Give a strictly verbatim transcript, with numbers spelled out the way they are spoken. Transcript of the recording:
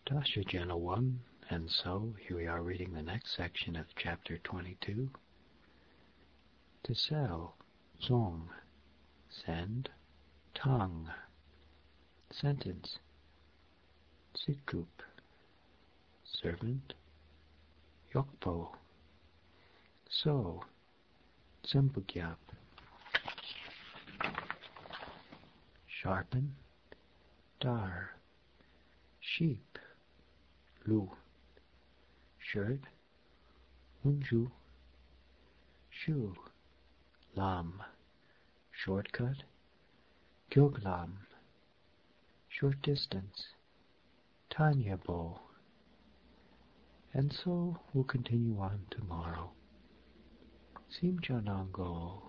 Dasha Jana one, and so here we are reading the next section of chapter twenty-two. To sell, zong, send, tongue. Sentence, Sitkup, servant, Yokpo. So, Zembugyap. Sharpen, Dar. Sheep, Lu. Shirt, Unju. Shoe, Lam. Shortcut, Gyoglam. Short distance, Tanyabo. And so we'll continue on tomorrow. Simjanango.